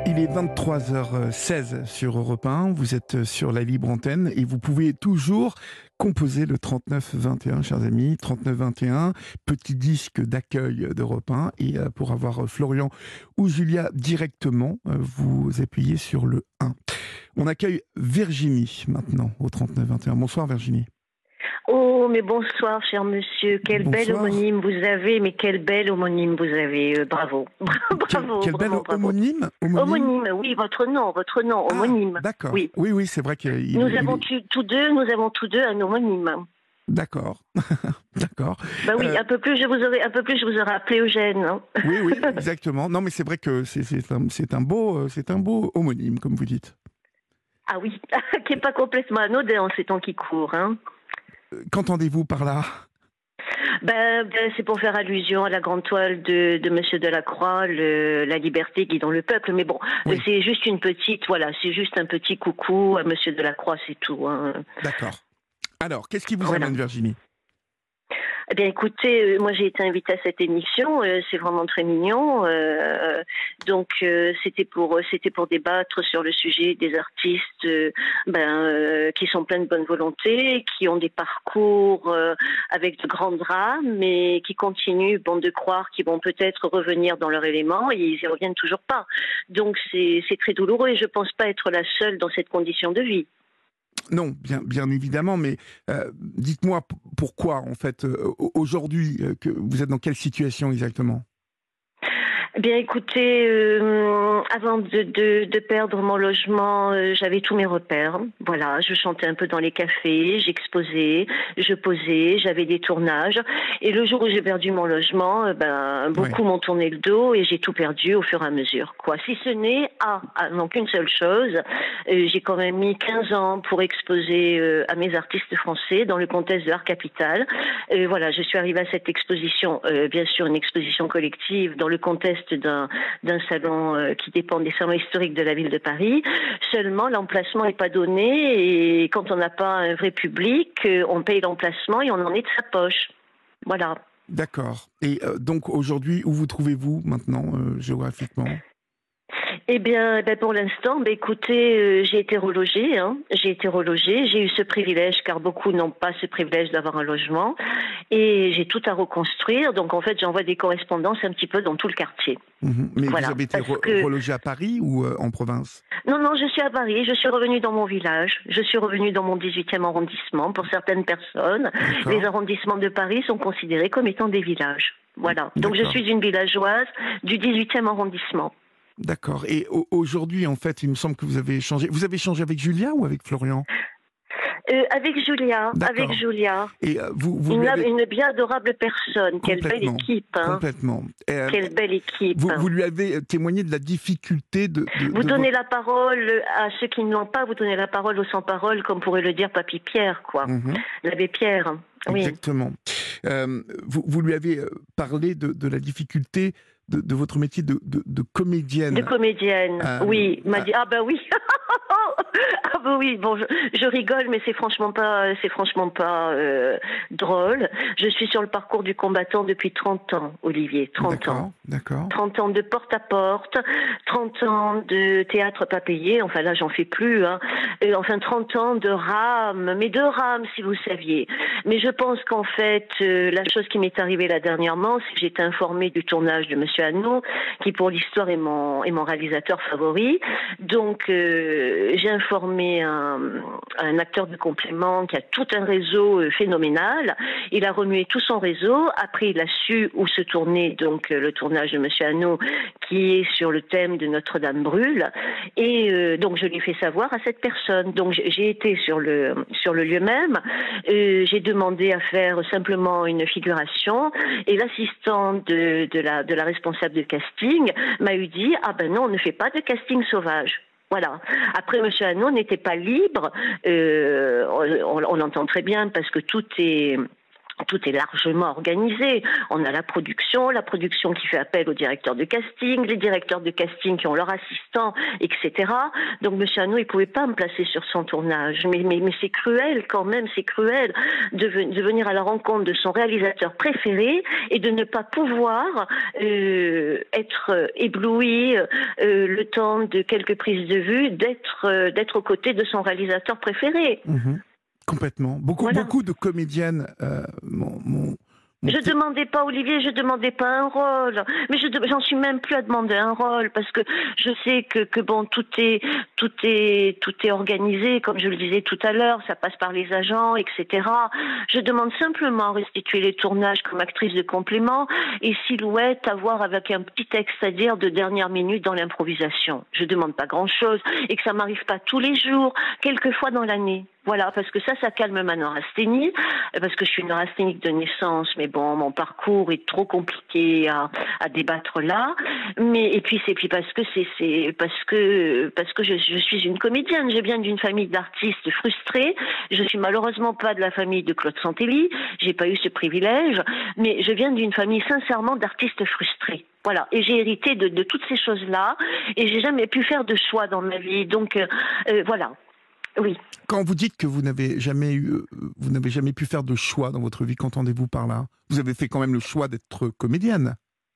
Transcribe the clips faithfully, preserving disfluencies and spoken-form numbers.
Il est vingt-trois heures seize sur Europe un, vous êtes sur la libre antenne et vous pouvez toujours composer le trente-neuf vingt et un, chers amis. trente-neuf vingt et un, petit disque d'accueil d'Europe un. Et pour avoir Florian ou Julia directement, vous appuyez sur le un. On accueille Virginie maintenant au trente-neuf vingt et un. Bonsoir Virginie. Oh, mais bonsoir, cher monsieur. Quel Bonsoir. bel homonyme vous avez, mais quel bel homonyme vous avez. Euh, bravo. bravo. Quel, quel bel bravo. homonyme, homonyme Homonyme, oui, votre nom, votre nom, ah, homonyme. D'accord. Oui, oui, oui, c'est vrai qu'il Nous il, avons il... tous deux, nous avons tous deux un homonyme. D'accord, d'accord. Bah oui, Euh, un peu plus, je vous aurais, un peu plus, je vous aurais appelé Eugène. Hein. Oui, oui, exactement. Non, mais c'est vrai que c'est, c'est, un, c'est un beau, c'est un beau homonyme, comme vous dites. Ah oui, qui est pas complètement anodin en ces temps qui courent. Hein. Qu'entendez-vous par là ? Ben, ben, c'est pour faire allusion à la grande toile de, de Monsieur Delacroix, le, la liberté guidant le peuple. Mais bon, oui. c'est juste une petite, voilà, c'est juste un petit coucou à Monsieur Delacroix, c'est tout. Hein. D'accord. Alors, qu'est-ce qui vous Voilà. amène, Virginie ? Eh bien, écoutez, euh, moi j'ai été invitée à cette émission, euh, c'est vraiment très mignon. Euh, donc, euh, c'était pour, c'était pour débattre sur le sujet des artistes, euh, ben, euh, qui sont pleins de bonne volonté, qui ont des parcours euh, avec de grands drames, mais qui continuent, bon, de croire qu'ils vont peut-être revenir dans leur élément, et ils y reviennent toujours pas. Donc, c'est, c'est très douloureux, et je pense pas être la seule dans cette condition de vie. Non, bien, bien évidemment, mais euh, dites-moi p- pourquoi, en fait, euh, aujourd'hui, euh, que vous êtes dans quelle situation exactement ? Eh bien, écoutez, euh, avant de, de, de perdre mon logement, euh, j'avais tous mes repères. Voilà, je chantais un peu dans les cafés, j'exposais, je posais, j'avais des tournages. Et le jour où j'ai perdu mon logement, euh, ben, beaucoup Ouais. m'ont tourné le dos et j'ai tout perdu au fur et à mesure. Quoi. Si ce n'est, ah, ah non, qu'une seule chose, euh, j'ai quand même mis quinze ans pour exposer euh, à mes artistes français dans le contexte de l'art capital. Euh, voilà, je suis arrivée à cette exposition, euh, bien sûr une exposition collective dans le contexte d'un, d'un salon euh, qui dépend des salons historiques de la ville de Paris. Seulement, l'emplacement n'est pas donné et quand on n'a pas un vrai public, euh, on paye l'emplacement et on en est de sa poche. Voilà. D'accord. Et euh, donc, aujourd'hui, où vous trouvez-vous maintenant, euh, géographiquement ? Eh bien, ben pour l'instant, ben écoutez, euh, j'ai été relogée, hein. J'ai été relogée, j'ai eu ce privilège, car beaucoup n'ont pas ce privilège d'avoir un logement, et j'ai tout à reconstruire. Donc, en fait, j'envoie des correspondances un petit peu dans tout le quartier. Mmh. Mais Voilà, vous avez été parce re- que relogé à Paris ou euh, en province ? non, non, je suis à Paris, je suis revenue dans mon village, je suis revenue dans mon dix-huitième arrondissement. Pour certaines personnes, D'accord. les arrondissements de Paris sont considérés comme étant des villages. Voilà. Donc, je D'accord. suis une villageoise du dix-huitième arrondissement. D'accord. Et au- aujourd'hui, en fait, il me semble que vous avez échangé. Vous avez échangé avec Julia ou avec Florian ? Euh, avec Julia, D'accord. avec Julia. Et euh, vous, vous Une, lui avez... une bien adorable personne. Quelle belle Complètement. équipe. Hein. Complètement. Euh, Quelle belle équipe. vous, vous lui avez témoigné de la difficulté de... de Vous de donnez votre... la parole à ceux qui ne l'ont pas, vous donnez la parole aux sans-parole, comme pourrait le dire Papy Pierre, quoi. Mmh. L'abbé Pierre. Oui. Exactement. Euh, vous, vous lui avez parlé de, de la difficulté de, de votre métier de, de, de comédienne. De comédienne, Euh, oui. Il m'a ah. dit, ah ben oui. Ah ben oui, bon, je, je rigole, mais c'est franchement pas, c'est franchement pas euh, drôle. Je suis sur le parcours du combattant depuis trente ans, Olivier, trente D'accord, ans. d'accord. trente ans de porte-à-porte, trente ans de théâtre pas payé, enfin là j'en fais plus, hein. Et enfin trente ans de rame, mais de rame si vous saviez. Mais je pense qu'en fait, euh, la chose qui m'est arrivée là dernièrement, c'est que j'ai été informée du tournage de Monsieur Hanot, qui pour l'histoire est mon, est mon réalisateur favori. Donc euh, j'ai informé un, un acteur de complément qui a tout un réseau euh, phénoménal. Il a remué tout son réseau, après il a su où se tournait donc euh, le tournage de Monsieur Hanot, qui est sur le thème de Notre-Dame brûle, et euh, donc je lui ai fait savoir à cette personne. Donc j'ai été sur le sur le lieu même, euh, j'ai demandé à faire simplement une figuration, et l'assistant de de la de la responsable de casting m'a eu dit ah ben non, on ne fait pas de casting sauvage. Voilà. Après, Monsieur Hanot n'était pas libre. Euh, on, on l'entend très bien parce que tout est Tout est largement organisé. On a la production, la production qui fait appel aux directeurs de casting, les directeurs de casting qui ont leur assistant, et cetera. Donc M. Hanaud, il pouvait pas me placer sur son tournage. Mais, mais, mais c'est cruel quand même, c'est cruel de, de venir à la rencontre de son réalisateur préféré et de ne pas pouvoir euh, être ébloui euh, le temps de quelques prises de vue, d'être euh, d'être aux côtés de son réalisateur préféré. Mmh. Complètement. Beaucoup, voilà. Beaucoup de comédiennes euh, m'ont, m'ont, m'ont Je fait... demandais pas, Olivier, je demandais pas un rôle. Mais je, j'en suis même plus à demander un rôle parce que je sais que, que bon, tout est, tout est, tout est organisé, comme je le disais tout à l'heure, ça passe par les agents, et cetera. Je demande simplement à restituer les tournages comme actrice de complément et Silhouette à voir avec un petit texte à dire de dernière minute dans l'improvisation. Je demande pas grand chose et que ça m'arrive pas tous les jours, quelques fois dans l'année. Voilà, parce que ça, ça calme ma neurasthénie, parce que je suis neurasthénique de naissance, mais bon, mon parcours est trop compliqué à, à débattre là. Mais et puis c'est puis parce que c'est c'est parce que parce que je, je suis une comédienne, je viens d'une famille d'artistes frustrés. Je suis malheureusement pas de la famille de Claude Santelli, j'ai pas eu ce privilège, mais je viens d'une famille sincèrement d'artistes frustrés. Voilà, et j'ai hérité de, de toutes ces choses-là, et j'ai jamais pu faire de choix dans ma vie. Donc euh, euh, voilà. Oui. Quand vous dites que vous n'avez jamais eu, vous n'avez jamais pu faire de choix dans votre vie, qu'entendez-vous par là? Vous avez fait quand même le choix d'être comédienne.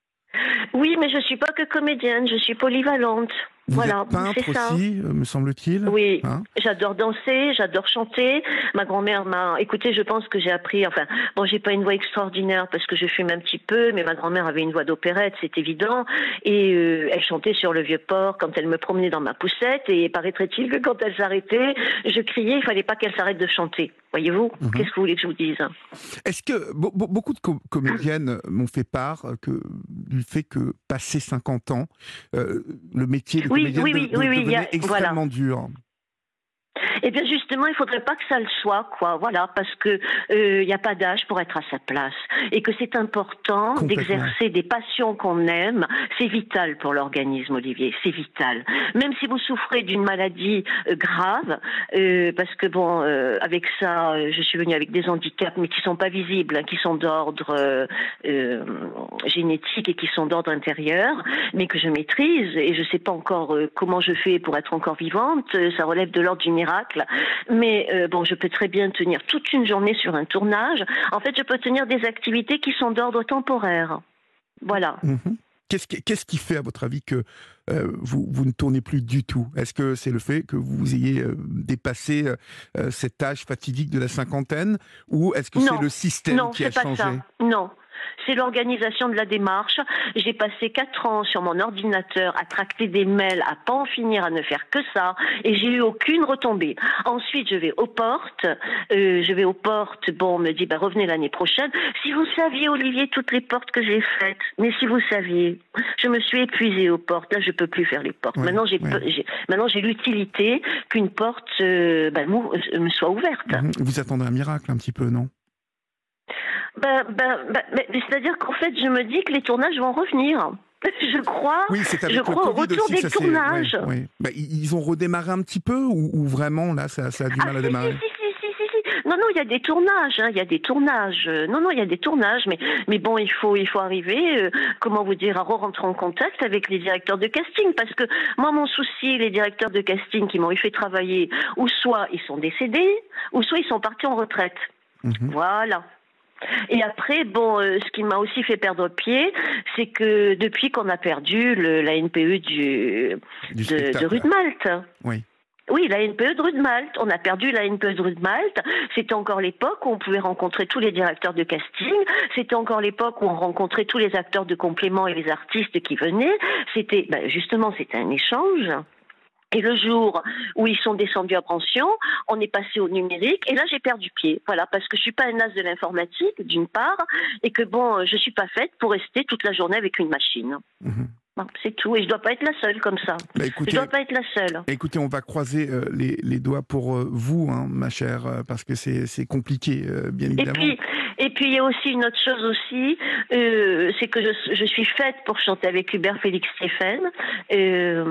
Oui, mais je suis pas que comédienne, je suis polyvalente. Vous voilà, êtes peintre aussi, me semble-t-il. Oui, hein j'adore danser, j'adore chanter. Ma grand-mère m'a... Écoutez, je pense que j'ai appris... Enfin, bon, j'ai pas une voix extraordinaire parce que je fume un petit peu, mais ma grand-mère avait une voix d'opérette, c'est évident. Et euh, elle chantait sur le Vieux-Port quand elle me promenait dans ma poussette. Et paraîtrait-il que quand elle s'arrêtait, je criais, il fallait pas qu'elle s'arrête de chanter. Voyez-vous, mmh. Qu'est-ce que vous voulez que je vous dise? Est-ce que be- beaucoup de com- comédiennes m'ont fait part que, du fait que, passé cinquante ans, euh, le métier de oui, comédienne oui, de, oui, de, oui, oui, devenait a, extrêmement voilà. dur? Eh bien justement, il faudrait pas que ça le soit, quoi. Voilà, parce que il euh, n'y a pas d'âge pour être à sa place et que c'est important d'exercer des passions qu'on aime. C'est vital pour l'organisme, Olivier. C'est vital. Même si vous souffrez d'une maladie euh, grave, euh, parce que bon, euh, avec ça, euh, je suis venue avec des handicaps, mais qui sont pas visibles, hein, qui sont d'ordre euh, euh, génétique et qui sont d'ordre intérieur, mais que je maîtrise et je sais pas encore euh, comment je fais pour être encore vivante. Ça relève de l'ordre du miracle. Mais euh, bon, je peux très bien tenir toute une journée sur un tournage. En fait, je peux tenir des activités qui sont d'ordre temporaire. Voilà. Mmh. Qu'est-ce qui, qu'est-ce qui fait, à votre avis, que euh, vous, vous ne tournez plus du tout? Est-ce que c'est le fait que vous ayez euh, dépassé euh, cet âge fatidique de la cinquantaine? Ou est-ce que non. c'est le système non, qui a pas changé? Ça. Non. C'est l'organisation de la démarche. J'ai passé quatre ans sur mon ordinateur à tracter des mails, à pas en finir, à ne faire que ça, et j'ai eu aucune retombée. Ensuite, je vais aux portes. Euh, je vais aux portes. Bon, on me dit, bah, revenez l'année prochaine. Si vous saviez, Olivier, toutes les portes que j'ai faites, mais si vous saviez, je me suis épuisée aux portes. Là, je peux plus faire les portes. Ouais, maintenant, j'ai, ouais. j'ai, maintenant, j'ai l'utilité qu'une porte euh, bah, me soit ouverte. Mmh. Vous attendez un miracle un petit peu, non? Ben, ben, ben, mais, c'est-à-dire qu'en fait, je me dis que les tournages vont revenir. Je crois, oui, c'est avec je le crois au Covid retour aussi, des ça tournages. Ouais, ouais. Ben, ils ont redémarré un petit peu ou, ou vraiment, là, ça, ça a du ah, mal à si, démarrer? Si, si, si, si, si. Non, non, il y a des tournages, hein, il y a des tournages. Non, non, il y a des tournages, mais, mais bon, il faut, il faut arriver, euh, comment vous dire, à rentrer en contact avec les directeurs de casting. Parce que moi, mon souci, les directeurs de casting qui m'ont fait travailler, ou soit ils sont décédés, ou soit ils sont partis en retraite. Mm-hmm. Voilà. Et après, bon, euh, ce qui m'a aussi fait perdre pied, c'est que depuis qu'on a perdu le, la N P E du, du de, de Rue de Malte. Oui. Oui, la N P E de Rue de Malte. On a perdu la N P E de Rue de Malte. C'était encore l'époque où on pouvait rencontrer tous les directeurs de casting. C'était encore l'époque où on rencontrait tous les acteurs de complément et les artistes qui venaient. C'était, ben justement, c'était un échange. Et le jour où ils sont descendus à pension, on est passé au numérique. Et là, j'ai perdu pied. Voilà, parce que je suis pas un as de l'informatique, d'une part, et que bon, je suis pas faite pour rester toute la journée avec une machine. Mmh. Bon, c'est tout. Et je dois pas être la seule comme ça. Bah écoutez, je dois pas être la seule. Écoutez, on va croiser euh, les, les doigts pour euh, vous, hein, ma chère, euh, parce que c'est, c'est compliqué, euh, bien évidemment. Et puis, et puis il y a aussi une autre chose aussi, euh, c'est que je, je suis faite pour chanter avec Hubert Félix Stéphane. Euh,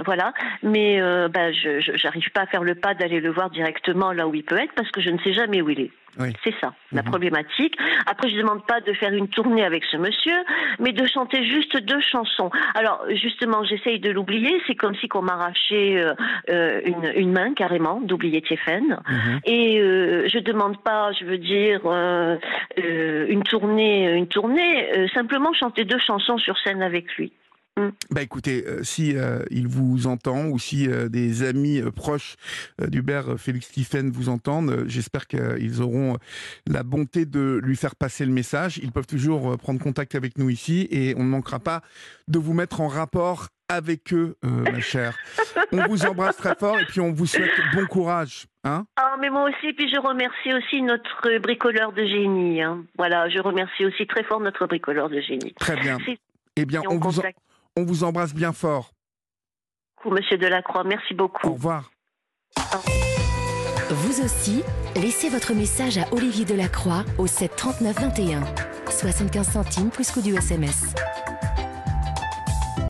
voilà. Mais euh, bah, je j'arrive pas à faire le pas d'aller le voir directement là où il peut être parce que je ne sais jamais où il est. Oui. C'est ça, la Mhm. problématique. Après, je ne demande pas de faire une tournée avec ce monsieur, mais de chanter juste deux chansons. Alors, justement, j'essaye de l'oublier. C'est comme si qu'on m'arrachait euh, euh, une, une main, carrément, d'oublier Tiefen. Mhm. Et euh, je demande pas, je veux dire, euh, euh, une tournée, une tournée, euh, simplement chanter deux chansons sur scène avec lui. Mm. Bah écoutez, euh, si euh, il vous entend ou si euh, des amis euh, proches euh, d'Hubert euh, Félix Stephen vous entendent, euh, j'espère qu'ils auront euh, la bonté de lui faire passer le message. Ils peuvent toujours euh, prendre contact avec nous ici et on ne manquera pas de vous mettre en rapport avec eux, euh, ma chère. On vous embrasse très fort et puis on vous souhaite bon courage. Hein. Ah, mais moi aussi, puis je remercie aussi notre bricoleur de génie. Hein. Voilà, je remercie aussi très fort notre bricoleur de génie. Très bien. C'est Eh bien, on vous, en- contact. on vous embrasse bien fort. Monsieur Delacroix, merci beaucoup. Au revoir. Vous aussi, laissez votre message à Olivier Delacroix au sept trente-neuf vingt et un. soixante-quinze centimes plus coût du S M S.